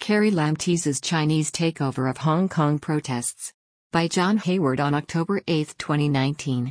Carrie Lam teases Chinese takeover of Hong Kong protests. By John Hayward on October 8, 2019.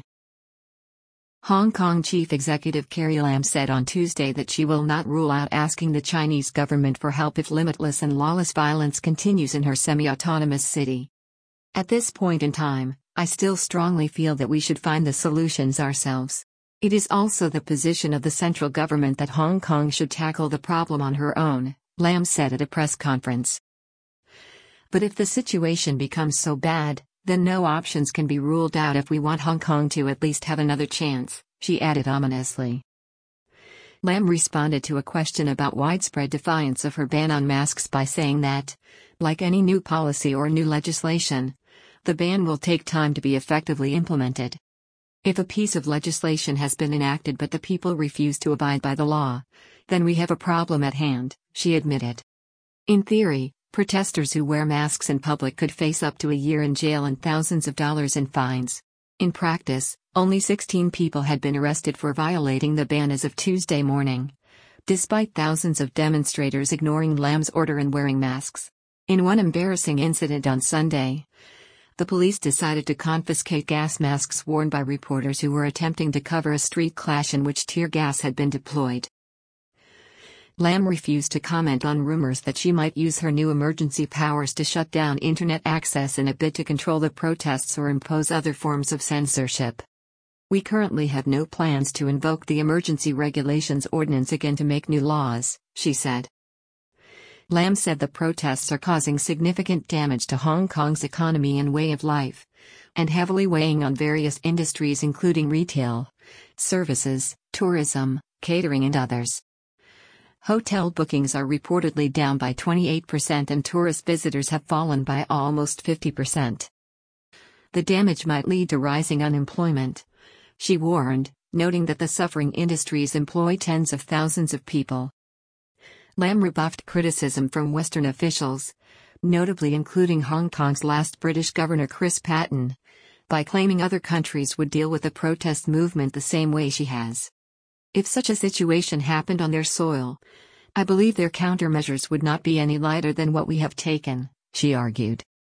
Hong Kong Chief Executive Carrie Lam said on Tuesday that she will not rule out asking the Chinese government for help if limitless and lawless violence continues in her semi-autonomous city. At this point in time, I still strongly feel that we should find the solutions ourselves. It is also the position of the central government that Hong Kong should tackle the problem on her own, Lam said at a press conference. But if the situation becomes so bad, then no options can be ruled out if we want Hong Kong to at least have another chance, she added ominously. Lam responded to a question about widespread defiance of her ban on masks by saying that, like any new policy or new legislation, the ban will take time to be effectively implemented. If a piece of legislation has been enacted but the people refuse to abide by the law, then we have a problem at hand, she admitted. In theory, protesters who wear masks in public could face up to a year in jail and thousands of dollars in fines. In practice, only 16 people had been arrested for violating the ban as of Tuesday morning, despite thousands of demonstrators ignoring Lam's order and wearing masks. In one embarrassing incident on Sunday, the police decided to confiscate gas masks worn by reporters who were attempting to cover a street clash in which tear gas had been deployed. Lam refused to comment on rumors that she might use her new emergency powers to shut down internet access in a bid to control the protests or impose other forms of censorship. We currently have no plans to invoke the Emergency Regulations Ordinance again to make new laws, she said. Lam said the protests are causing significant damage to Hong Kong's economy and way of life, and heavily weighing on various industries including retail, services, tourism, catering and others. Hotel bookings are reportedly down by 28% and tourist visitors have fallen by almost 50%. The damage might lead to rising unemployment, she warned, noting that the suffering industries employ tens of thousands of people. Lam rebuffed criticism from Western officials, notably including Hong Kong's last British governor Chris Patten, by claiming other countries would deal with the protest movement the same way she has. If such a situation happened on their soil, I believe their countermeasures would not be any lighter than what we have taken, she argued.